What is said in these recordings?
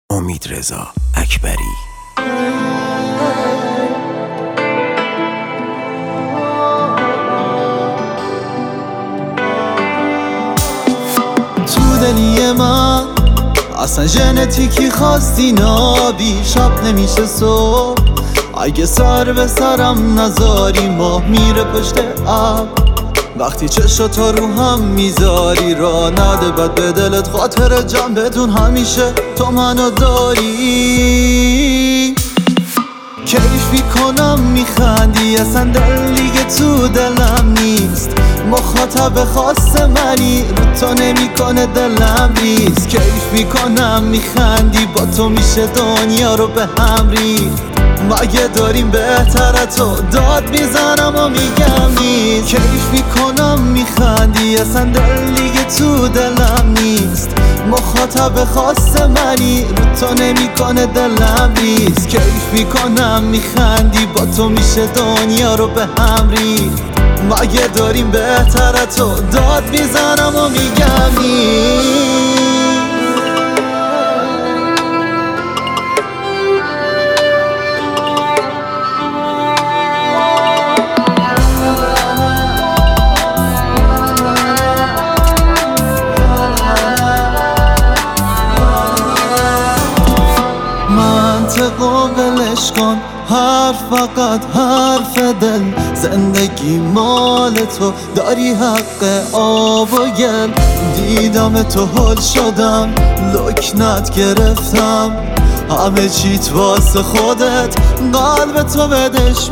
امیدرضا اکبری. تو دلی من اصلا ژنتیکی خواستی نابی، شب نمیشه صبح اگه سر به سرم نذاری. ماه میره پشت ابر وقتی چشاتا رو هم میذاری. را نده بد به دلت خاطر جمع بدون همیشه تو منو داری. کیف میکنم میخندی، اصلا دل دیگه تو دلم نیست. مخاطب خاص منی، رو تو نمیکنه دلم ریز. کیف میکنم میخندی، با تو میشه دنیا رو به هم ریخت. مگه داریم بهتره تو داد میزنم و میگم نیست. کیف میکنم میخندی، اصلا دل دیگه تو دلم نیست. مخاطب خاص منی، رو تو نمیکنه دلم ریز. کیف میکنم میخندی، با تو میشه دنیا رو به هم ریخت. مگه داریم بهتره تو داد میزنم و میگم نیست. منطقو ولش کن، حرف فقط حرف دل. زندگی مال تو، داری حق آب و گل. دیدم تو هل شدم، لکنت گرفتم. همه چیت واسه خودت، قلب تو بدش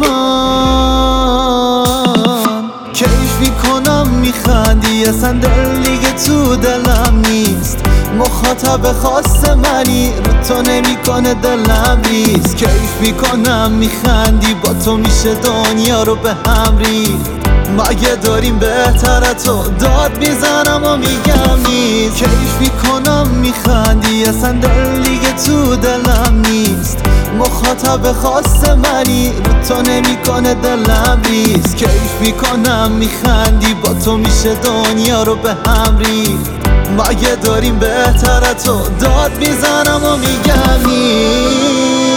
من. کیف میکنم میخندی، اصلا دل دیگه تو دلم نیست. مخاطب خاص منی، رو تو نمیکنه دلم ریز. کیف میکنم میخندی، با تو میشه دنیا رو به هم ریخت. مگه داریم بهتره تو داد میزنم و میگم نیست. کیف میکنم میخندی، اصلا دل دیگه تو دلم نیست. مخاطب خاص منی، رو تو نمیکنه دلم ریز. کیف میکنم میخندی، با تو میشه دنیا رو به هم ریخت. مگه داریم بهتره تو داد میزنم و میگم نیست.